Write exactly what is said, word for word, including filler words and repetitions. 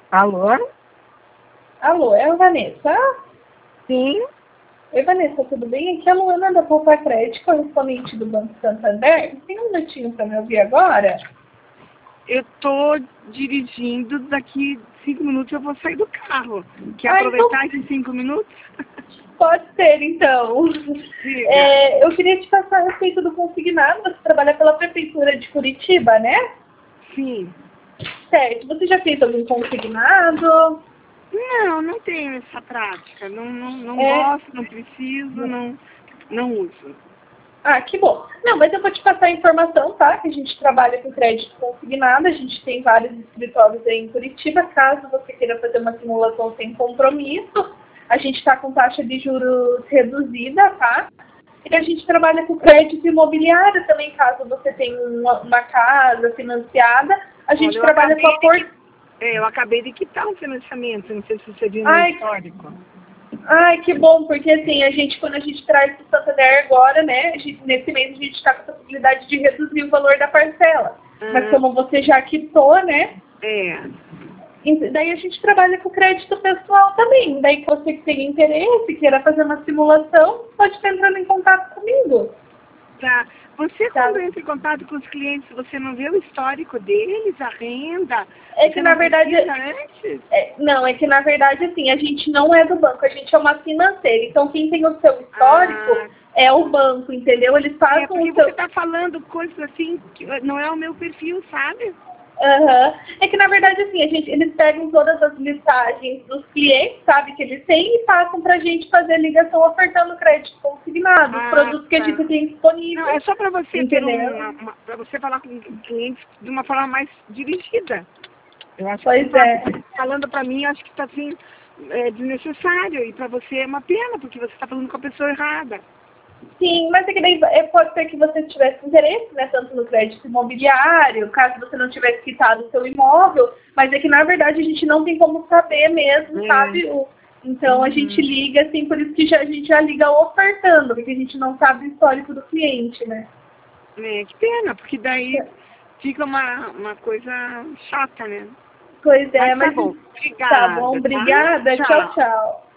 Alô? Alô, é a Vanessa? Sim. Oi, Vanessa, tudo bem? Aqui é a Luana da Poupa Crédito, correspondente do Banco Santander. Tem um minutinho para me ouvir agora? Eu tô dirigindo, daqui cinco minutos eu vou sair do carro. Quer Ah, aproveitar então esses cinco minutos? pode ser, então. Diga. É, eu queria te passar a respeito do consignado. Você trabalha pela Prefeitura de Curitiba, né? Sim. Certo. Você já fez algum consignado? Não, não tenho essa prática. Não, não, não É... gosto, não preciso, não, não uso. Ah, que bom. Não, mas eu vou te passar a informação, tá? Que a gente trabalha com crédito consignado, a gente tem vários escritórios aí em Curitiba. Caso você queira fazer uma simulação sem compromisso, a gente está com taxa de juros reduzida, tá? E a gente trabalha com crédito imobiliário também, caso você tenha uma, uma casa financiada, a gente Olha, eu trabalha com acabei a de, por... qui- é, eu acabei de quitar um financiamento, não sei se você viu no Ai, histórico. Ai, que bom, porque assim, a gente, quando a gente traz o Santander agora, né, a gente, nesse mês a gente está com a possibilidade de reduzir o valor da parcela. Mas Ah, como você já quitou, né, é. ent- daí a gente trabalha com crédito pessoal também. Daí que você que tem interesse, queira fazer uma simulação, pode estar entrando em contato comigo. Tá. Você, Tá? quando entra em contato com os clientes, você não vê o histórico deles, a renda? É Você que na não verdade, pesquisa antes? é, não, é que na verdade assim, a gente não é do banco, a gente é uma financeira. Então quem tem o seu histórico Ah, é o banco, entendeu? Eles é passam porque o você seu. está falando coisas assim que não é o meu perfil, sabe? Aham. É que na verdade assim, a gente, eles pegam todas as listagens dos clientes, sabe, que eles têm e passam pra gente fazer ligação ofertando crédito consignado, os Ah, produtos que a tá. gente tem Não, disponível. é só para você ter Entendeu? um, para você falar com clientes de uma forma mais dirigida. Eu acho que você Pois está é. falando para mim, eu acho que está assim, é, desnecessário. E para você é uma pena, porque você está falando com a pessoa errada. Sim, mas é que daí é, pode ser que você tivesse interesse, né, tanto no crédito imobiliário, caso você não tivesse quitado o seu imóvel, mas é que na verdade a gente não tem como saber mesmo, É. sabe? O- Então a gente Uhum. liga assim, por isso que já, a gente já liga ofertando, porque a gente não sabe o histórico do cliente, né? É, que pena, porque daí fica uma, uma coisa chata, né? Pois é, Mas tá mas bom. tá bom, Obrigada, tá? obrigada, tchau, Tchau. tchau.